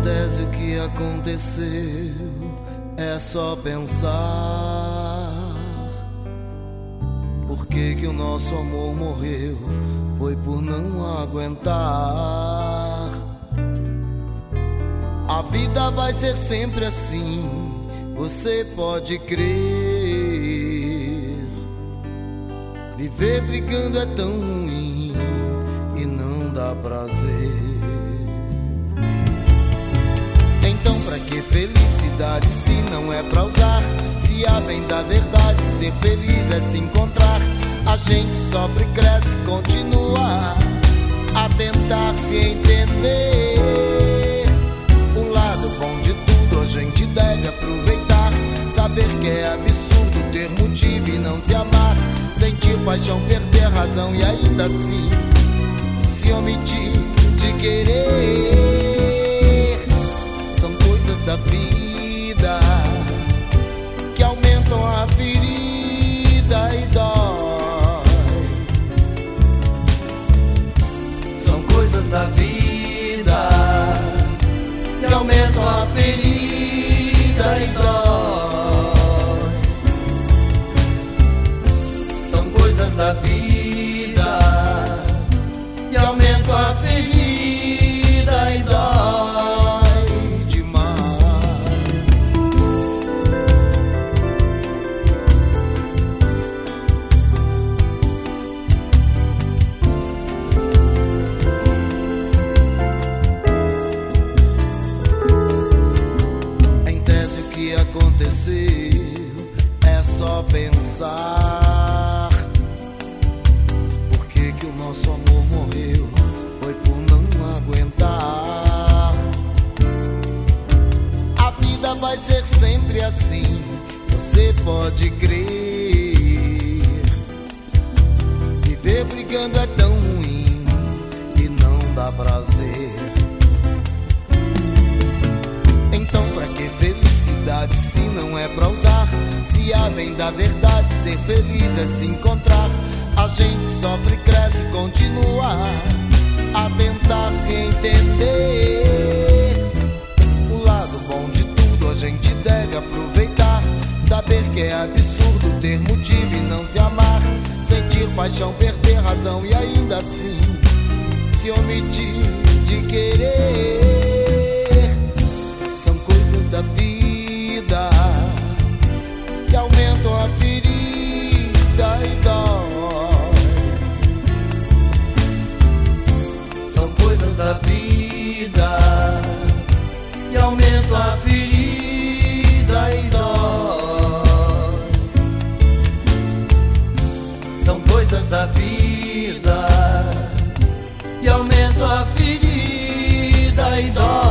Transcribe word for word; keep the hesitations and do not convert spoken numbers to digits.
tese o que aconteceu é só pensar. Por que que o nosso amor morreu? Foi por não aguentar. A vida vai ser sempre assim, você pode crer. Viver brigando é tão ruim e não dá prazer. Então pra que felicidade se não é pra usar? Se a bem da verdade ser feliz é se encontrar. A gente sofre, cresce, continua a tentar se entender. O lado bom de tudo a gente deve aproveitar. Saber que é absurdo ter motivo e não se amar. Sentir paixão, perder razão e ainda assim se omitir de querer. São coisas da vida que aumentam a ferida e dói. São coisas da vida que aumentam a ferida e dói. São coisas da vida que aumentam a ferida e dói demais. Em tese o que aconteceu é só pensar. Por que que o nosso amor morreu? Foi por não aguentar. A vida vai ser sempre assim, você pode crer. Viver brigando é tão ruim e não dá prazer. Então pra que felicidade se não é pra usar? Se a bem da verdade ser feliz é se encontrar. A gente sofre, cresce, continua a tentar se entender. O lado bom de tudo a gente deve aproveitar. Saber que é absurdo ter motivo e não se amar. Sentir paixão, perder razão e ainda assim se omitir de querer. São coisas da vida que aumentam a ferida e dói. São coisas da vida que aumentam a ferida e dói. São coisas da vida que aumentam a ferida e dói.